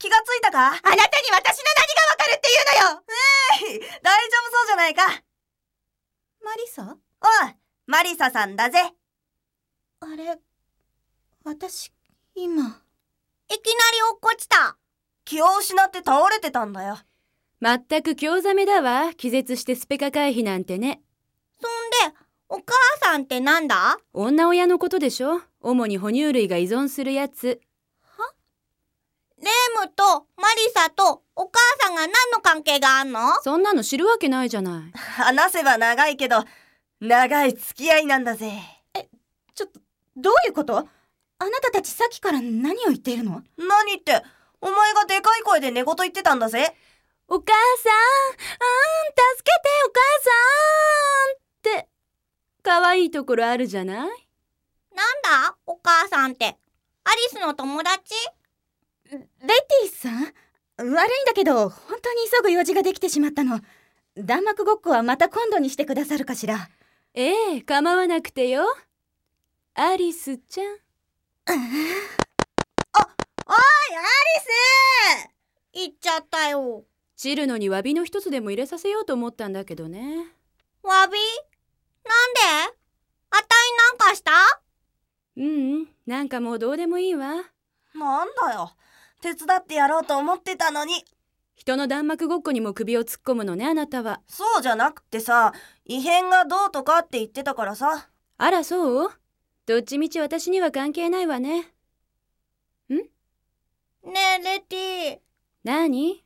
気がついたか？ あなたに私の何がわかるっていうのよ。 大丈夫そうじゃないか。 マリサ？ おい、マリサさんだぜ。 あれ、私、今。 いきなり落っこちた。 気を失って倒れてたんだよ。 まったく興ざめだわ。気絶してスペカ回避なんてね。 そんで、お母さんってなんだ？ 女親のことでしょ。主に哺乳類が依存するやつ。 は？レムとマリサとお母さんが何の関係があんの？ そんなの知るわけないじゃない。 話せば長いけど、長い付き合いなんだぜ。 ちょっと、どういうこと？あなたたちさっきから何を言っているの？ 何って、お前がでかい声で寝言言ってたんだぜ。 お母さん、助けてお母さんって、可愛いところあるじゃない？ なんだお母さんって。アリスの友達？ レティさん？悪いんだけど、本当に急ぐ用事ができてしまったの。弾幕ごっこはまた今度にしてくださるかしら？ ええ、構わなくてよ。アリスちゃん。 おい、アリス！ 行っちゃったよ。 チルノに詫びの一つでも入れさせようと思ったんだけどね。 詫び？なんで？あたいなんかした？ なんかもうどうでもいいわ。 なんだよ。手伝ってやろうと思ってたのに。 人の弾幕ごっこにも首を突っ込むのね、あなたは。 そうじゃなくてさ、異変がどうとかって言ってたからさ。 あら、そう？どっちみち私には関係ないわね。 ねえ、レティ。 何？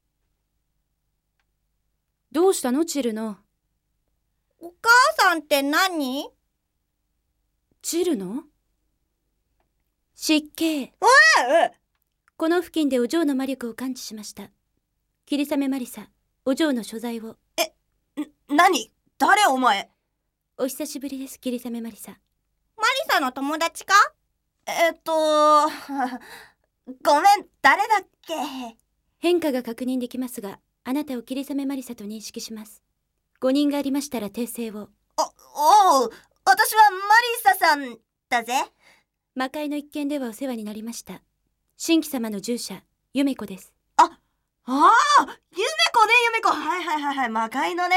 どうしたの、チルノ？ お母さんって何？ チルノ？失敬。 おい！ この付近でお嬢の魔力を感知しました。霧雨マリサ、お嬢の所在を。 何？誰お前？ お久しぶりです、霧雨マリサ。 マリサの友達か？ ごめん、誰だっけ？ 変化が確認できますが、あなたを霧雨マリサと認識します。誤認がありましたら訂正を。 おう、私はマリサさんだぜ。 魔界の一件ではお世話になりました。新規様の従者、ゆめこです。 ゆめこね、ゆめこ。はい、魔界のね。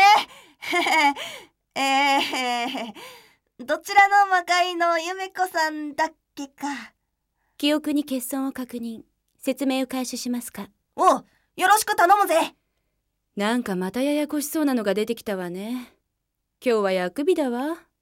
どちらの魔界のゆめこさんだっけか。 記憶に欠損を確認。説明を開始しますか？ おう、よろしく頼むぜ。 なんかまたややこしそうなのが出てきたわね。今日はあくびだわ。